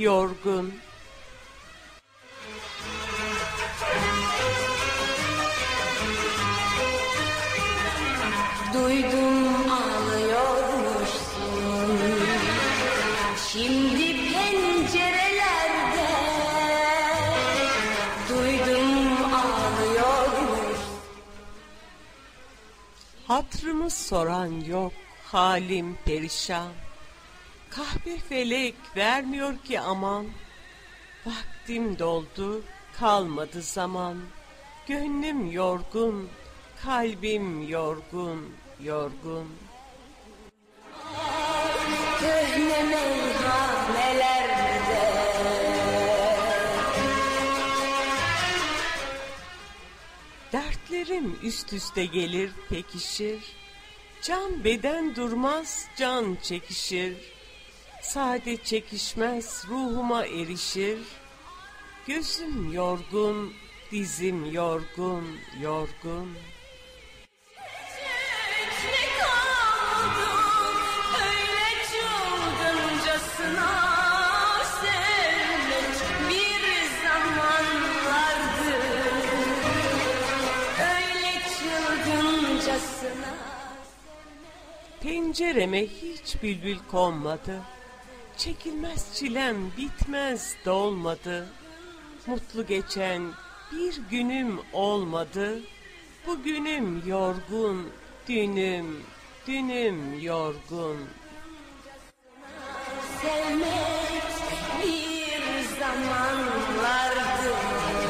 yorgun. Duydum ağlıyormuşsun şimdi pencerelerde. Duydum ağlıyormuşsun. Hatırımı soran yok, halim perişan. Kahpe felek vermiyor ki aman. Vaktim doldu, kalmadı zaman. Gönlüm yorgun, kalbim yorgun, yorgun. Köhne meyhanelerde. Dertlerim üst üste gelir pekişir. Can beden durmaz, can çekişir. Sade çekişmez, ruhuma erişir. Gözüm yorgun, dizim yorgun, yorgun. Ne kaldım öyle çılgıncasına sevmek bir zamanlardı. Öyle çılgıncasına. Pencereme hiç bülbül konmadı. Çekilmez çilem bitmez dolmadı. Mutlu geçen bir günüm olmadı. Bugünüm yorgun, dünüm yorgun. Sevmek bir zamanlardı.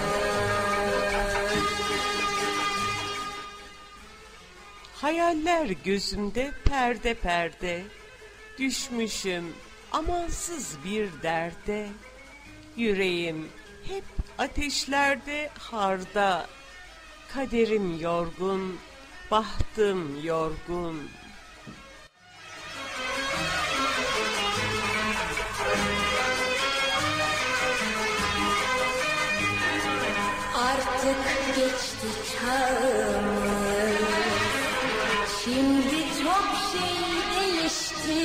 Hayaller gözümde perde perde. Düşmüşüm amansız bir derde. Yüreğim hep ateşlerde harda. Kaderim yorgun, bahtım yorgun. Artık geçti çağımız. Şimdi çok şey değişti.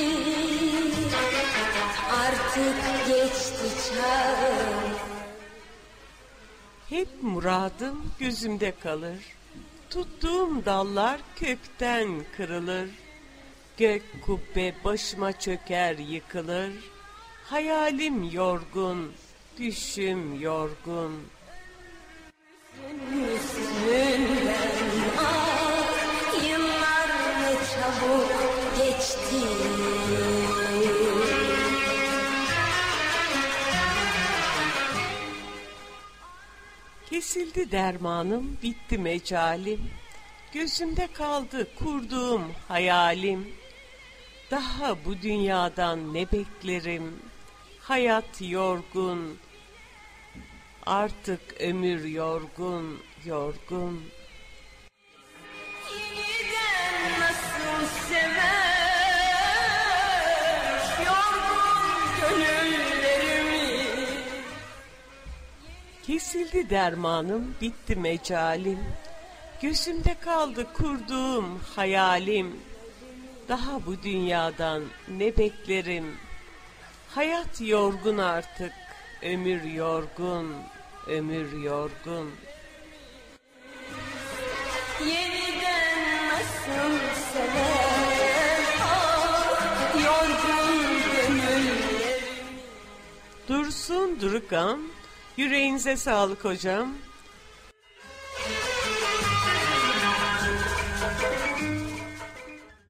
Artık geçti çağımız. Hep muradım gözümde kalır. Tuttuğum dallar kökten kırılır. Gök kubbe başıma çöker yıkılır. Hayalim yorgun, düşüm yorgun. Üstünden yıllar ne çabuk geçti. Kesildi dermanım, bitti mecalim. Gözümde kaldı kurduğum hayalim. Daha bu dünyadan ne beklerim? Hayat yorgun, artık ömür yorgun, yorgun. Yeniden nasıl sever yorgun gönüllerimi. Kesildi dermanım, bitti mecalim. Gözümde kaldı kurduğum hayalim. Daha bu dünyadan ne beklerim? Hayat yorgun artık, ömür yorgun, ömür yorgun. Yeniden nasıl sever yorgun gönüllerimi. Dursun Durukan, yüreğinize sağlık hocam.